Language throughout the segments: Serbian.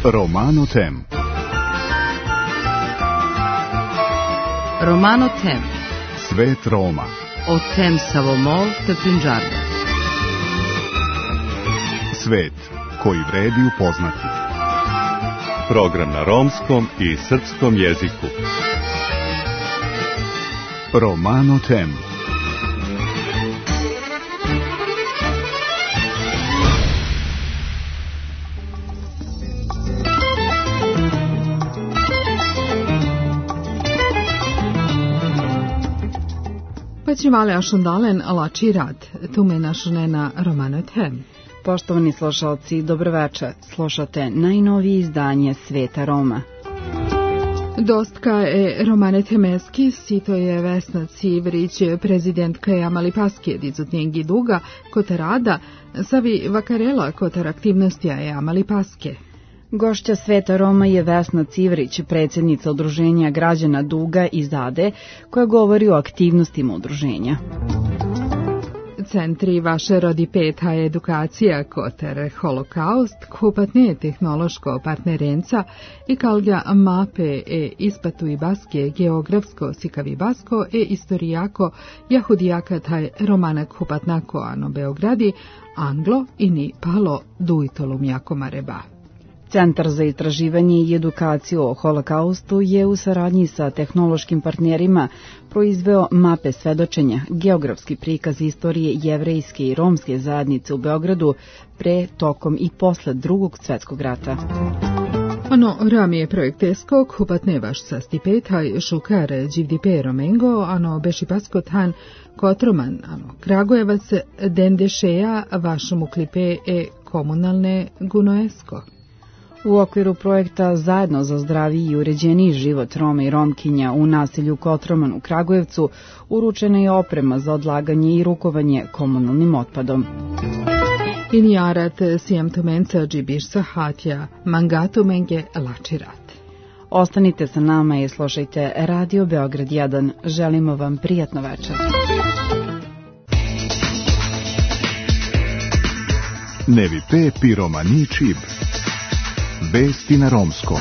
Romano Tem. Romano Tem. Svet Roma. O tem Savomol te Punjabia. Svet koji vredi upoznati. Program na romskom i srpskom jeziku. Romano Tem. Pačivale ašundalen alači rad, tume našunena Romano Tem. Poštovani slušalci, dobroveče. Slušate najnovije izdanje Sveta Roma. Dostka je Romane Temeski, sito je Vesna Civrić, prezidentka je Amali Paske, dizutnjengi duga, kota rada, savi vakarela kotar aktivnosti je Amali Paske. Gošća Sveta Roma je Vesna Civrić, predsjednica Udruženja građana Duga iz Ade, koja govori o aktivnostima udruženja. Centri vaše rodi peta edukacija kotar holokaust, kupatne tehnološko partnerenca i kalga mape ispatu i baske geografsko sikavi basko istorijako jahudijaka taj romana kupatnako ano Beogradi, anglo i ni palo dujtolum jako mareba. Centar za istraživanje i edukaciju o holokaustu je u saradnji sa tehnološkim partnerima proizveo mape svedočenja, geografski prikaz istorije jevrejske i romske zajednice u Beogradu pre, tokom i posle Drugog svjetskog rata. Ano ramije projektesko kupatne vaš sa stipetaj šukar dživdipe romengo, ano beši paskotan kotroman, ano Kragujevac dendešeja vašemu klipe komunalne gunoesko. U okviru projekta Zajedno za zdraviji i uređeniji život Roma i Romkinja u naselju Kotroman u Kragujevcu uručena je oprema za odlaganje i rukovanje komunalnim otpadom. Inijarat sijemtomenca džibišsa hatja mangatu menge lačirat. Ostanite sa nama i slušajte Radio Beograd 1. Želimo vam prijatno večer. Nevi pe piromani čib. Vesti na romskom.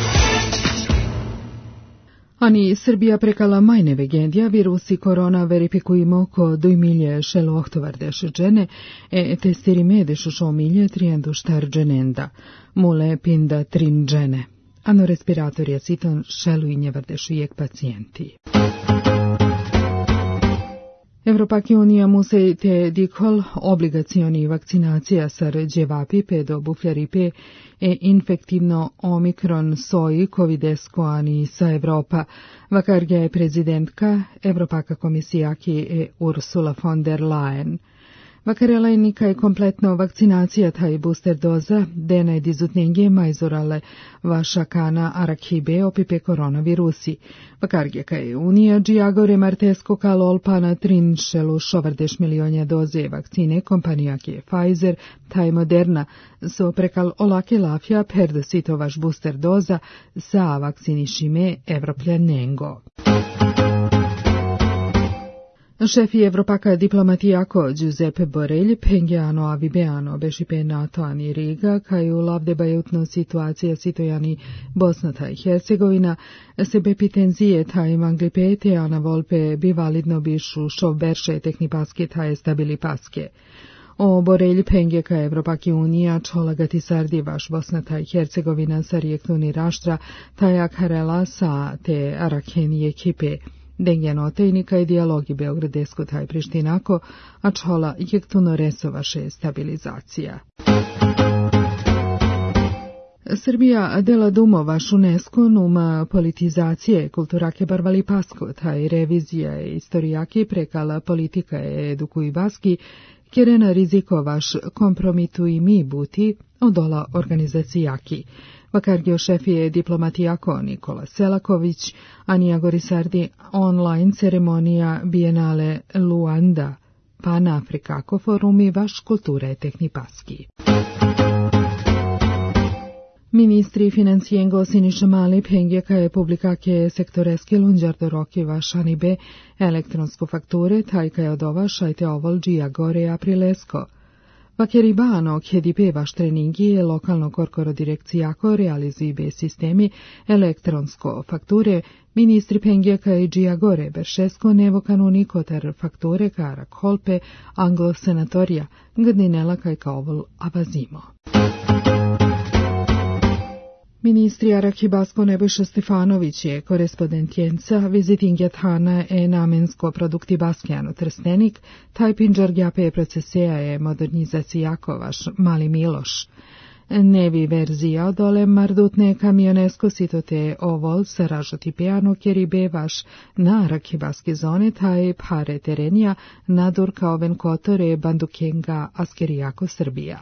Ani Srbija prekala majne vegendija virusi korona verifikujemo ko 2 milje šelo ohtovardeš džene testiri medeš šo milje trijendu štar dženenda. Mule pinda 3 džene. Ano respirator je citon šelu i njevardeš ujek pacijenti. Evropaki unija muse te dikol obligacioni vakcinacija sar dževapi pedo bufljaripe infektivno omikron soji covidesko ani sa Evropa. Vakarga je prezidentka Evropaka komisijaki Ursula von der Leyen. Vakarela je nikaj kompletno vakcinacija taj booster doza, dena je dizutnjenje majzorale vaša kana arakhibe opipe koronavirusi. Vakargeka je unija džijagore martesko kalol pana trinšelu šovardeš milionja doze vakcine kompanijake Pfizer, taj Moderna, so prekal olake lafja perdosito vaš booster doza sa vakcinišime evropljanengo. Šefi Evropaka diplomatijako Giuseppe Borrell pengiano avibeano bešipe NATO ani Riga, kaju lavdebajutno situacija sitojani Bosna taj Hercegovina, sebe pitenzije taj manglipete, a na volpe bi validno bišu šov berše tehni paske taj stabili paske. O Borrell pengeka Evropaki unija čolagati sardi vaš Bosna taj Hercegovina sa rijektuni raštra taj akarela sa te arakeni ekipe. Dengjeno tejnika i dijalogi Beogradesko taj Prištinako, a čola jektuno resovaše stabilizacija. Srbija dela dumo vaš UNESCO numa politizacije kulturake barvali pasko, taj revizija istorijaki prekala politika edukuj baski, kjerena riziko vaš kompromitu i mi buti odola organizacijaki. Vakargio šefije diplomatijako Nikola Selaković, Anija Gorisardi online ceremonija Bienale Luanda, Pan-Afrikako forumi vaš kulture tehni paski. Ministri financijengo Siniša Mali pengeka je publikake sektoreske lunđardo roki vašani be elektronsko fakture, tajka je odova šajte ovolđija gore aprilesko. Vacheribano che dipeva treningi e lokalno korkoro direkcijako realizibe sistemi elektronsko fakture, ministri Pengjeka i Giagore Beršesko nevo kanuniko ter fakture kara kolpe anglo senatorija gdinela kaj kaovol avazimo. Ministri Arakibasko Nebojša Stefanović je korespondentjenca vizitinget Hana e namensko produkti Baskijanu Trstenik, taj pinđar gjape proceseja je modernizacijako vaš Mali Miloš. Nevi verzija odole mardutne kamionesko sitote ovol saražoti pijano kjeribe vaš na Arakibaske zone taj pare terenija nadur kao venkotore bandukenga askerijako Srbija.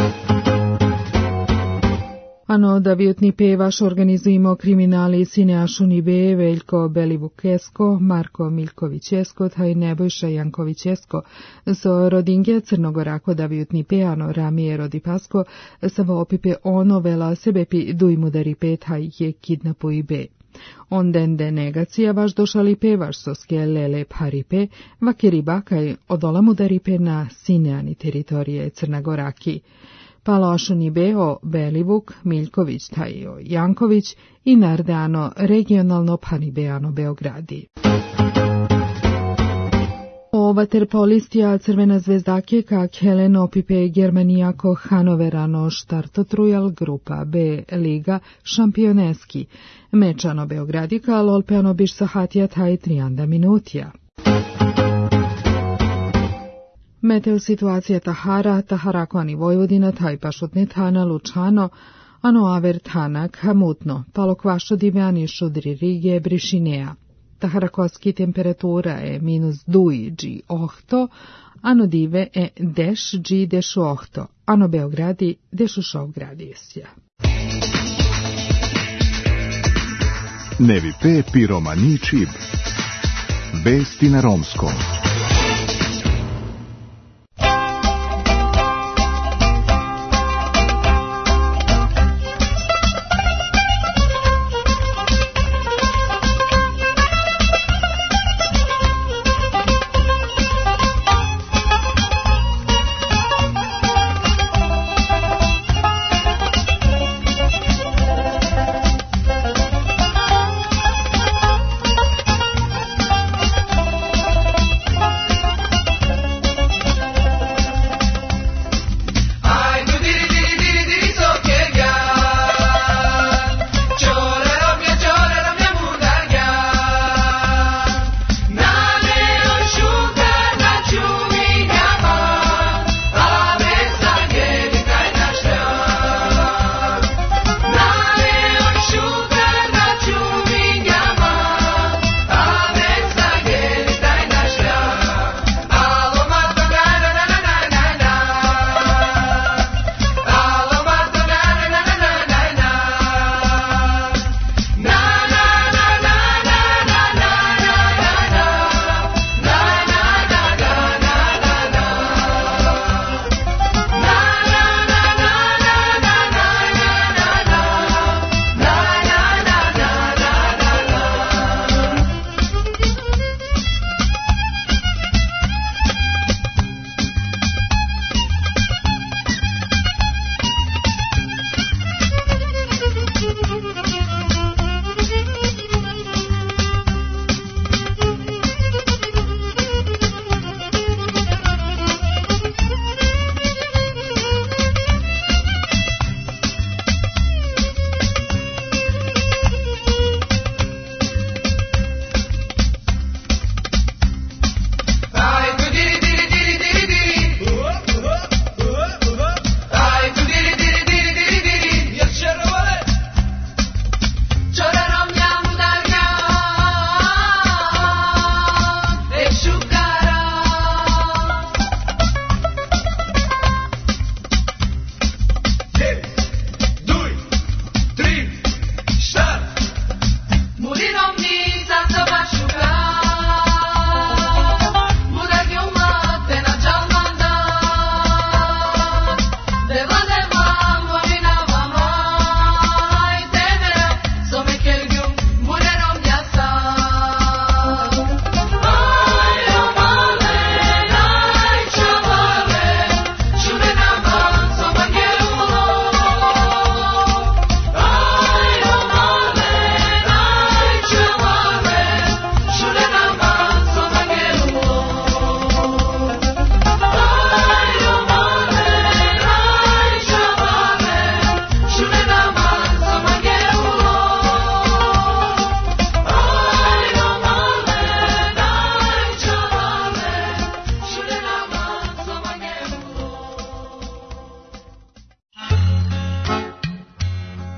Ano da vjutni pevaš organizujemo kriminali Sineašu Nibe, Veljko Belivukesko, Marko Miljkovićesko, taj Nebojša Jankovićesko, so rodinge Crnogorako da vjutni peano Ramije Rodipasko, savo opipe ono vela sebepi dujmudari pe taj je kidnapu i be. Ondende negacija vaš došali pevaš soske lele paripe, vakeribakaj odolamudaripe na Sineani teritorije Crnogoraki. Palošu Nibeo, Belivuk, Miljković, Tajo, Janković i Nardano regionalno panibeano Beogradi. O vaterpolistija Crvena zvezdake kak Helen opipe Germanijako Hanoverano štartotrujal grupa B Liga šampioneski. Mečano Beogradika lolpeano biš sahatija taj 30 minutija. Meteo situacija Taharakoni Vojvodina, taj pašutne Tana Lučano, ano aver Tanak Hamutno, palokvašo divjani šudri Rige Brišinea. Taharakoski temperatura je -2 G ohto, ano dive je deš G dešu ohto, ano Beogradi dešu šov gradijsja. Nevi pe piromani čib. Vesti na romskom.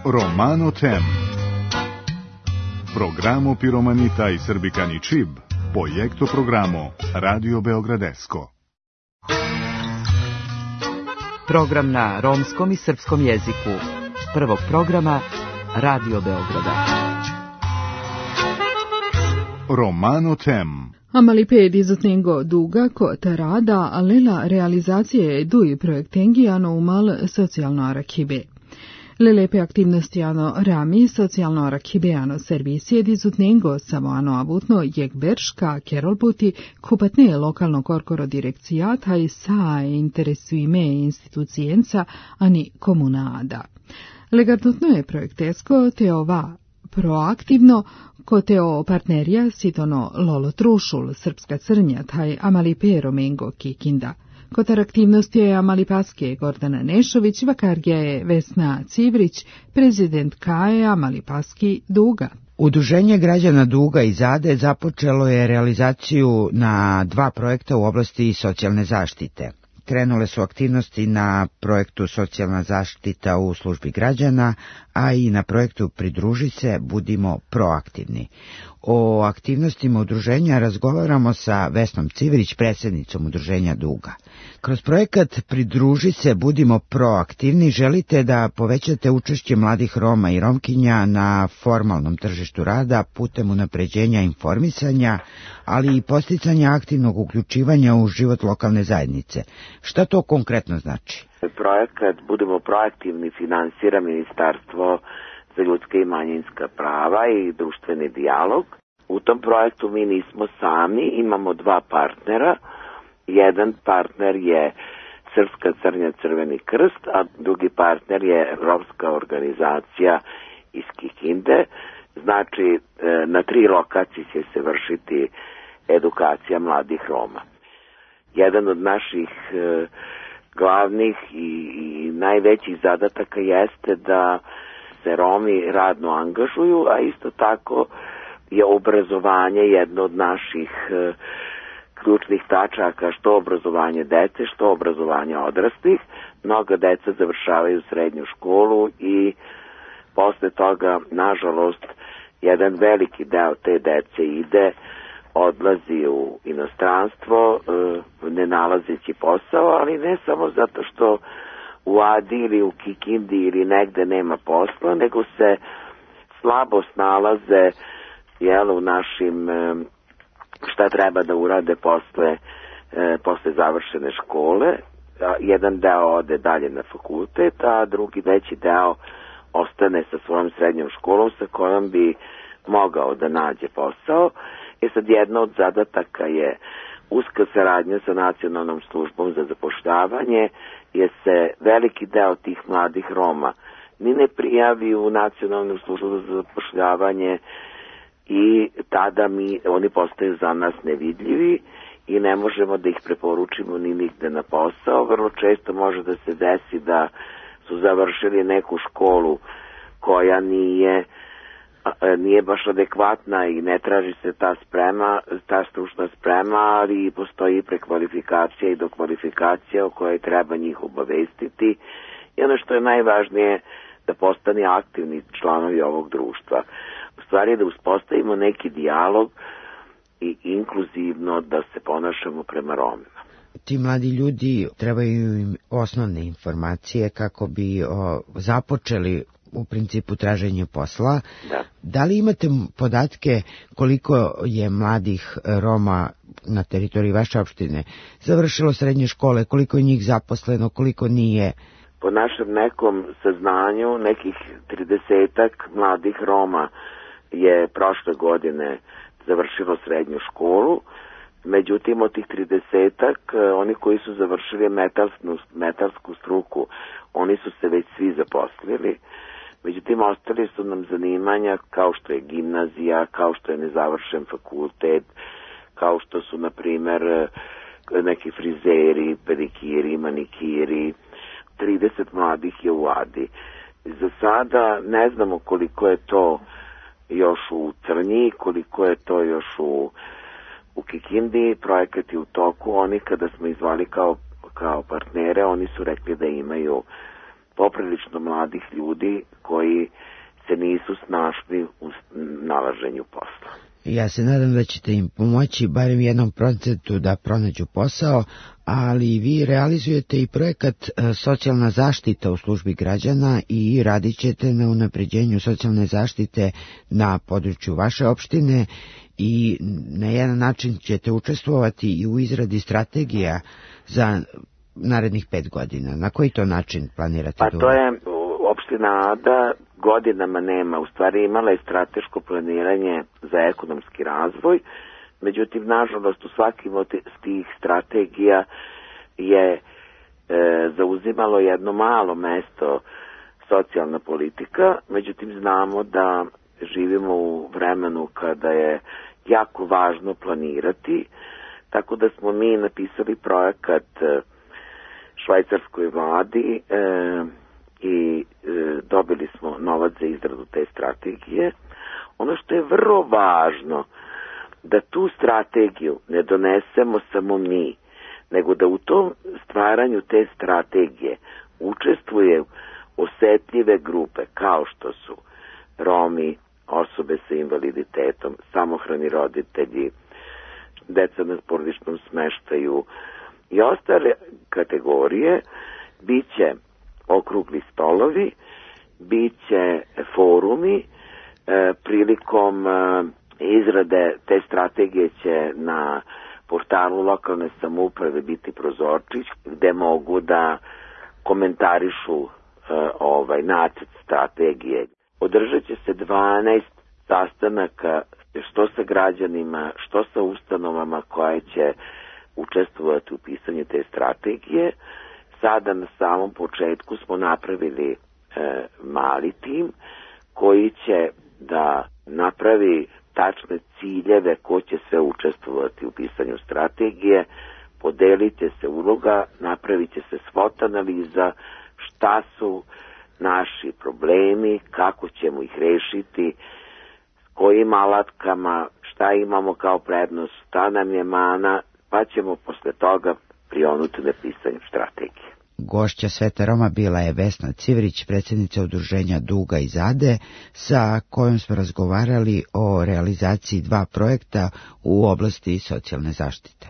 Romano Tem. Programo Piromanita i Srbikani Čib, projekto programo Radio Beogradesko. Program na romskom i srpskom jeziku. Prvog programa Radio Beograda. Romano Tem. Amaliped izotnengo duga ko tarada alela realizacije dui projektengijano umal socijalno arakibe. Lelepe aktivnostiano rami socijalno arakibeano servisije dizutnengo samoano abutno jegberška kerolputi kupatne lokalno korkoro direkcijata i sa interesuime institucijenca ani komunada. Legardutno je projektesko te ova proaktivno ko teo partnerija sitono Lolo Trušul, Srpska crnja, taj Amalipe Romengo Kikinda. Kotar aktivnosti je Amalipaske Gordana Nešović, vakargija je Vesna Civrić, prezident KAE Amalipaski Duga. Udruženje građana Duga i Zade započelo je realizaciju na 2 projekta u oblasti socijalne zaštite. Krenule su aktivnosti na projektu Socijalna zaštita u službi građana, a i na projektu Pridruži se, budimo proaktivni. O aktivnostima udruženja razgovaramo sa Vesnom Civrić, predsjednicom udruženja Duga. Kroz projekat Pridruži se, budimo proaktivni želite da povećate učešće mladih Roma i Romkinja na formalnom tržištu rada putem unapređenja informisanja, ali i posticanja aktivnog uključivanja u život lokalne zajednice. Šta to konkretno znači? Projekat Budimo proaktivni finansira Ministarstvo za ljudska i manjinska prava i društveni dijalog. U tom projektu mi nismo sami, imamo 2 partnera. Jedan partner je Srpska crnja Crveni krst, a drugi partner je romska organizacija iz Kikinde. Znači, na 3 lokacije će se vršiti edukacija mladih Roma. Jedan od naših glavnih i najvećih zadataka jeste da se Romi radno angažuju, a isto tako je obrazovanje jedno od naših ključnih tačaka, što obrazovanje dece, što obrazovanje odraslih. Mnoga deca završavaju srednju školu i posle toga, nažalost, jedan veliki deo te dece odlazi u inostranstvo, ne nalazeći posao, ali ne samo zato što u Adi ili u Kikindi ili negde nema posla, nego se slabo snalaze u našim šta treba da urade posle završene škole. Jedan deo ode dalje na fakultet, a drugi veći deo ostane sa svojom srednjom školom sa kojom bi mogao da nađe posao. Sad jedna od zadataka je uska saradnja sa Nacionalnom službom za zapošljavanje, jer se veliki deo tih mladih Roma ni ne prijavi u Nacionalnu službu za zapošljavanje i tada oni postaju za nas nevidljivi i ne možemo da ih preporučimo ni nigde na posao. Vrlo često može da se desi da su završili neku školu koja nije baš adekvatna i ne traži se ta stručna sprema, ali postoji prekvalifikacija i dokvalifikacija o kojoj treba njih obavestiti. I ono što je najvažnije, da postane aktivni članovi ovog društva. U stvari da uspostavimo neki dijalog i inkluzivno da se ponašamo prema Romima. Ti mladi ljudi trebaju im osnovne informacije kako bi započeli u principu traženje posla. Da li imate podatke koliko je mladih Roma na teritoriji vaše opštine završilo srednje škole, koliko je njih zaposleno, koliko nije? Po našem nekom saznanju, nekih 30-ak mladih Roma je prošle godine završilo srednju školu. Međutim, od tih 30-ak, oni koji su završili metalsku struku, oni su se već svi zaposlili. Međutim, ostali su nam zanimanja kao što je gimnazija, kao što je nezavršen fakultet, kao što su, na primer, neki frizeri, pedikiri, manikiri. 30 mladih je u Adi. Za sada ne znamo koliko je to još u Crnji, koliko je to još u Kikindi. Projekat je u toku. Oni kada smo izvali kao partnere, oni su rekli da imaju poprilično mladih ljudi koji se nisu snašli u nalaženju posla. Ja se nadam da ćete im pomoći barem 1% da pronađu posao, ali vi realizujete i projekat Socijalna zaštita u službi građana i radit ćete na unapređenju socijalne zaštite na području vaše opštine i na jedan način ćete učestvovati i u izradi strategija za narednih 5 godina. Na koji to način planirate? Pa to je opština Ada godinama nema, u stvari imala je strateško planiranje za ekonomski razvoj, međutim, nažalost, u svakim od tih strategija je zauzimalo jedno malo mesto socijalna politika, međutim, znamo da živimo u vremenu kada je jako važno planirati, tako da smo mi napisali projekat švajcarskoj vladi i dobili smo novac za izradu te strategije. Ono što je vrlo važno, da tu strategiju ne donesemo samo mi, nego da u tom stvaranju te strategije učestvuje osetljive grupe kao što su Romi, osobe sa invaliditetom, samohrani roditelji, deca na porodičnom smeštaju i ostale kategorije. Biće okrugli stolovi, biće forumi, prilikom izrade te strategije će na portalu lokalne samouprave biti prozorčić gde mogu da komentarišu nacrt strategije. Održat će se 12 sastanaka što sa građanima, što sa ustanovama koje će učestvovati u pisanju te strategije. Sada na samom početku smo napravili mali tim koji će da napravi tačne ciljeve ko će sve učestvovati u pisanju strategije, podelit će se uloga, napravit će se SWOT analiza, šta su naši problemi, kako ćemo ih rešiti, s kojim alatkama, šta imamo kao prednost, šta nam je mana, pa ćemo posle toga prionuti na pisanju strategije. Gošća Sveta Roma bila je Vesna Civrić, predsjednica udruženja Duga iz Ade, sa kojom smo razgovarali o realizaciji 2 projekta u oblasti socijalne zaštite.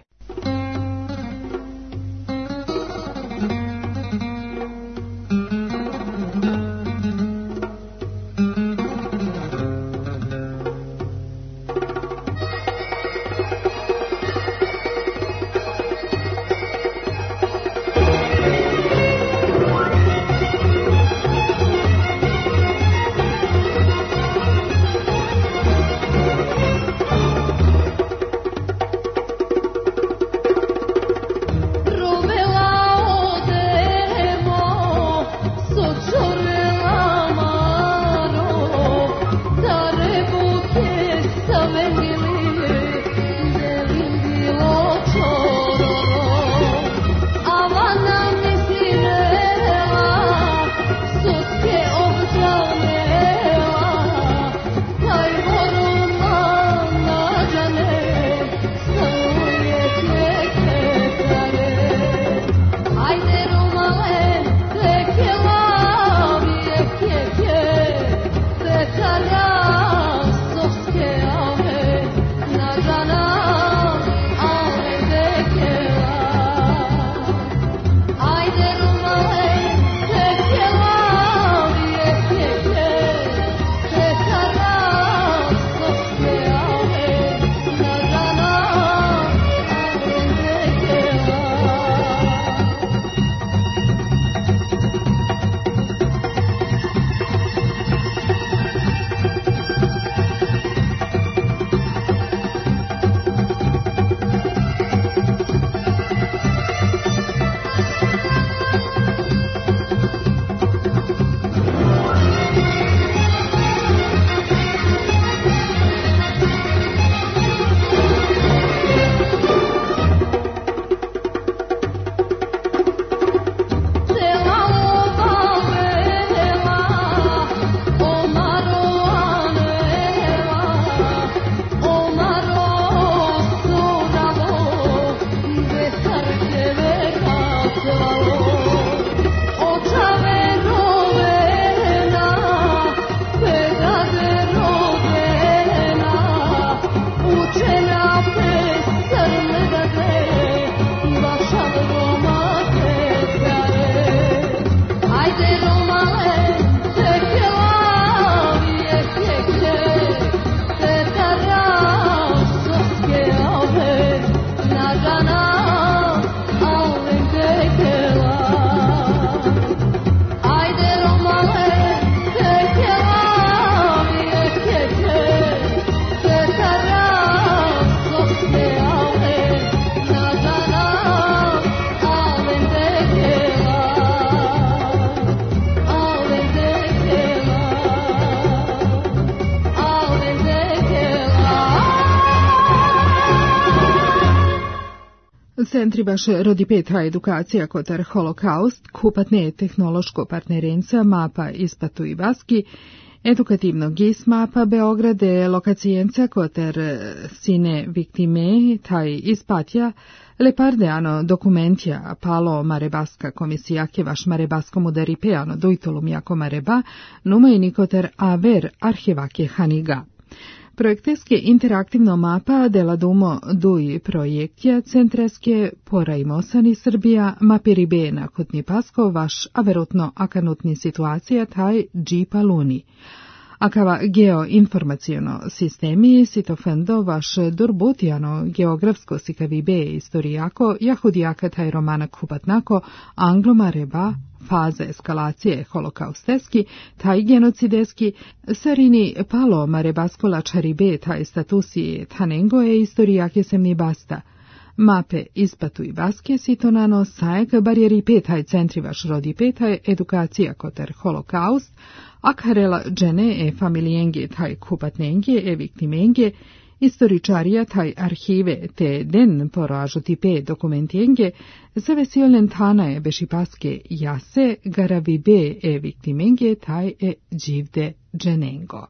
Centribaš rodipeta edukacija kotar holokaust, kupatne tehnološko partnerenca mapa ispatu i baski, edukativno GIS mapa Beograde, lokacijenca kotar sine viktime taj ispatja, lepardeano dokumentja palo marebaska komisijake vaš marebaskomu daripeano dujtolum jako mareba, numajni kotar aver arhivake haniga. Projekteske interaktivno mapa dela dumo duj projektja centreske porajmosani Srbija mapiri B nakutni pasko vaš averutno akanutni situacija taj džipa luni. Akava geoinformacijono sistemi sitofendo vaš durbutijano geografsko sikavi B istorijako jahudijaka taj romana kupatnako angloma reba faza eskalacije holokausteski, taj genocideski, sarini palo marebasko lačari B taj statusije tanengo e istorijake semni basta. Mape ispatu i baske sitonano sajek barijeri petaj centri vaš rodi petaj edukacija koter holokaust, akarela džene e familijenge taj kupatnenge e viktimenge, istoričarija taj arhive te den poražuti pe dokumentenge, zavesiolen tanaje bešipaske jase garavi be e viktimenge taj e dživde dženengo.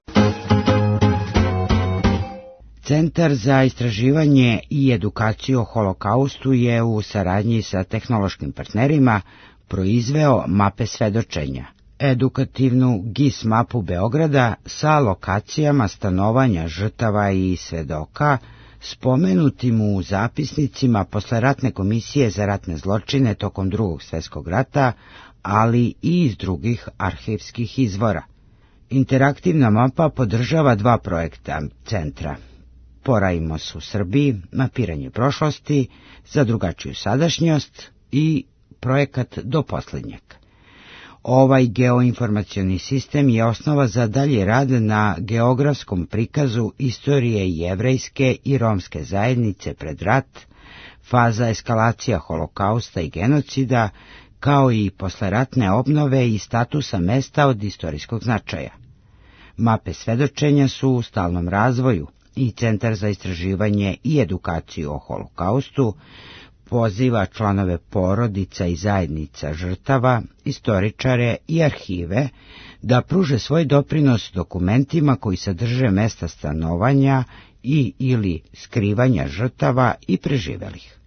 Centar za istraživanje i edukaciju o holokaustu je u saradnji sa tehnološkim partnerima proizveo mape svedočenja, edukativnu GIS mapu Beograda sa lokacijama stanovanja žrtava i svedoka, spomenutim u zapisnicima posleratne komisije za ratne zločine tokom Drugog svjetskog rata, ali i iz drugih arhivskih izvora. Interaktivna mapa podržava dva projekta centra. Porajmos u Srbiji, mapiranje prošlosti za drugačiju sadašnjost i projekat do posljednjeg. Ovaj geoinformacioni sistem je osnova za dalji rad na geografskom prikazu istorije jevrejske i romske zajednice pred rat, faza eskalacija holokausta i genocida, kao i posleratne obnove i statusa mesta od istorijskog značaja. Mape svedočenja su u stalnom razvoju i Centar za istraživanje i edukaciju o holokaustu poziva članove porodica i zajednica žrtava, istoričare i arhive da pruže svoj doprinos dokumentima koji sadrže mesta stanovanja i ili skrivanja žrtava i preživelih.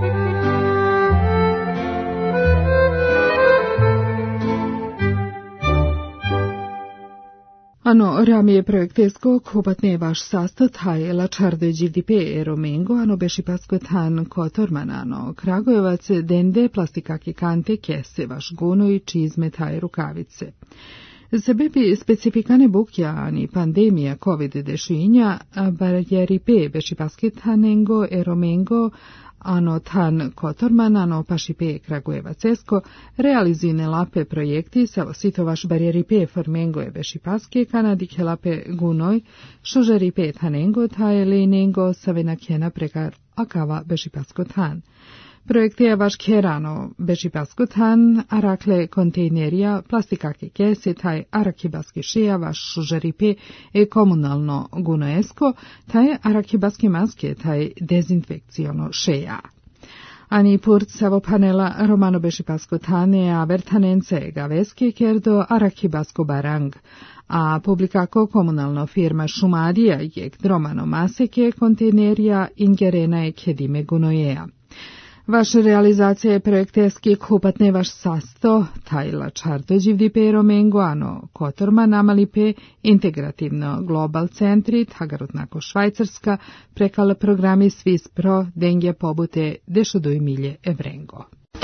Ano ramije projektesko kupatne vaš sastat haj lačarde dživdipe romengo ano bešipasko tan kotormanano Kragujevac dende plastikaki kante kese vaš guno i čizme taj rukavice. Sebebi specifikane bukja ani pandemija COVID-19 barjeripe bešipaske tanengo romengo ano tan kotorman, ano pašipe Kragujevacesko, realizine lape projekti sa sitovaš barijeripe formengo e bešipaske, kanadike lape gunoj, šožeripe tanengo, taje lejnengo savenakjena prekar akava bešipasko tan. Projektija vaš kerano bešipasko tan, arakle kontejnerija, plastikake kese, taj arakibaski šeja vaš šožeripe e komunalno gunoesko, taj arakibaske maske, taj dezinfekciono šeja. Ani purt savo panela romano bešipasko tane a vertanence gaveske kerdo arakibasko barang, a publikako komunalno firma Šumadija jek dromano maseke kontejnerija ingerena je kedime gunojeja. Vaša realizacija je projekteski kupatne vaš sasto, tajla čardo dživdipe romengo, ano kotorman amalipe, integrativno global centri, tagarutnako Švajcarska, prekala programi Swiss Pro, dengje pobute dešoduj milje evrengo.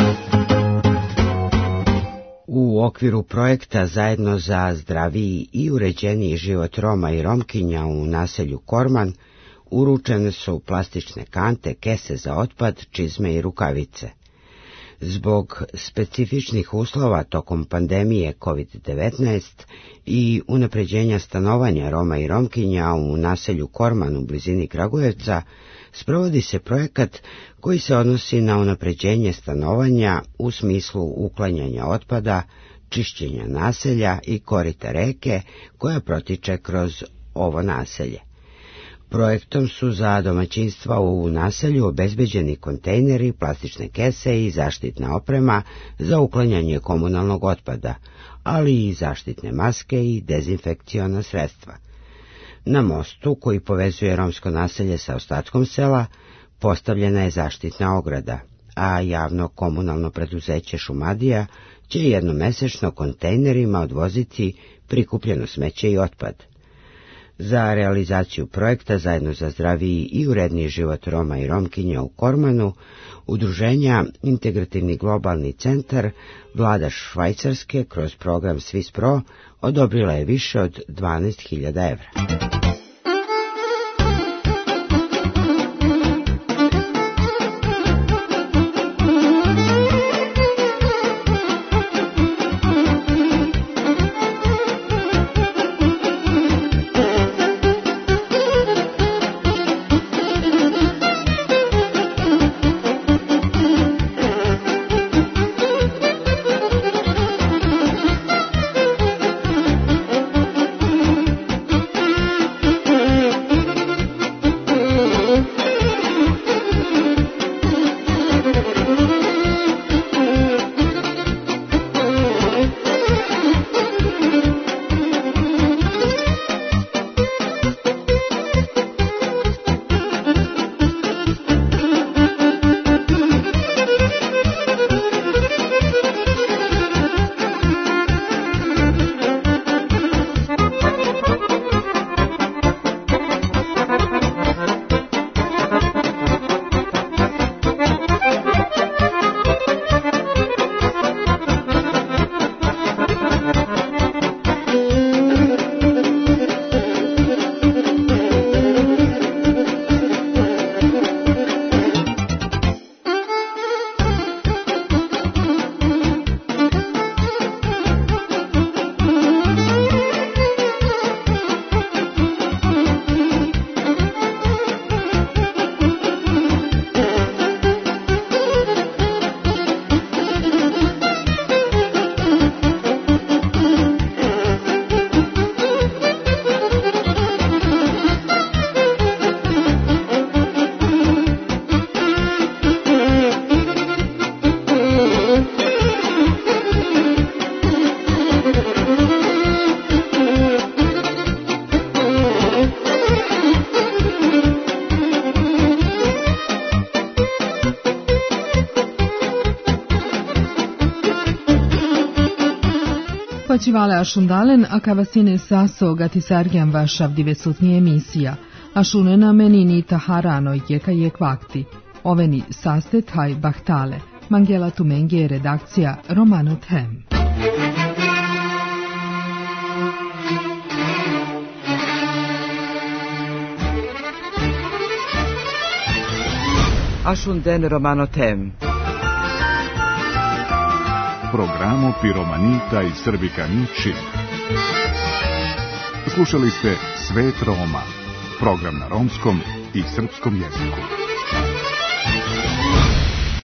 U okviru projekta Zajedno za zdraviji i uređeniji život Roma i Romkinja u naselju Korman, uručene su plastične kante, kese za otpad, čizme i rukavice. Zbog specifičnih uslova tokom pandemije COVID-19 i unapređenja stanovanja Roma i Romkinja u naselju Korman u blizini Kragujevca, sprovodi se projekat koji se odnosi na unapređenje stanovanja u smislu uklanjanja otpada, čišćenja naselja i korita reke koja protiče kroz ovo naselje. Projektom su za domaćinstva u naselju obezbeđeni kontejneri, plastične kese i zaštitna oprema za uklanjanje komunalnog otpada, ali i zaštitne maske i dezinfekciona sredstva. Na mostu, koji povezuje romsko naselje sa ostatkom sela, postavljena je zaštitna ograda, a javno komunalno preduzeće Šumadija će jednomesečno kontejnerima odvoziti prikupljeno smeće i otpad. Za realizaciju projekta Zajedno za zdraviji i uredniji život Roma i Romkinja u Kormanu, udruženja Integrativni globalni centar, vlada Švajcarske kroz program Swiss Pro odobrila je više od 12.000 evra. Facivale Ashundalen, akavasine saso gatisargian vašav divesutni emisija, Ashunena menini taharano jekajek vakti, oveni sastet haj bahtale, Mangela Tumengi redakcija Romano Them. Ashunden Romano Them. Programo Piromanita i Srbikani Čib. Slušali ste Svet Roma, program na romskom i srpskom jeziku.